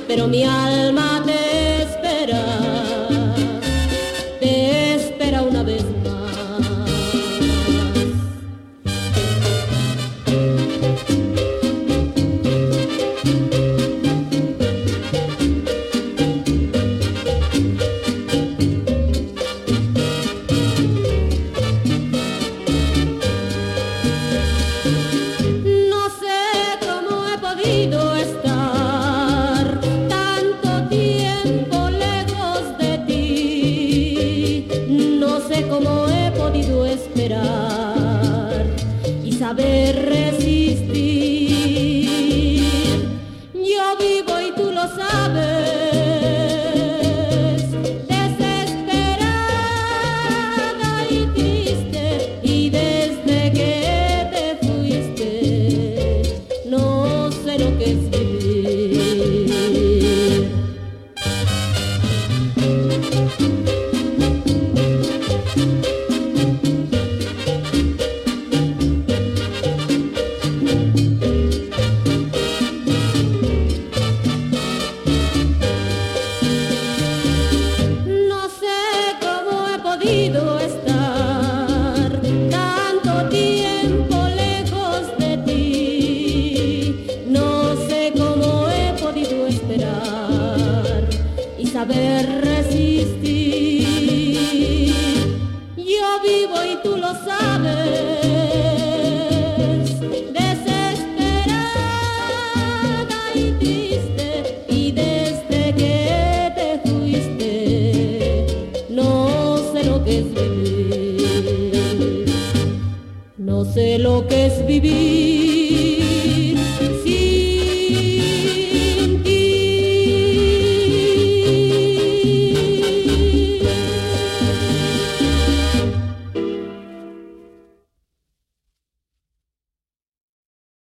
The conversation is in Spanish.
pero mi alma te espera una vez más. No sé cómo he podido estar tanto tiempo lejos de ti, no sé cómo he podido esperar y saber resistir. Yo vivo y tú lo sabes, desesperada y triste, y desde que te fuiste no sé lo que es vivir. No sé cómo he podido estar tanto tiempo lejos de ti, no sé cómo he podido esperar y saber resistir. Yo vivo y tú lo sabes, desesperada y triste, y desde que te fuiste no sé lo que es vivir. No sé lo que es vivir.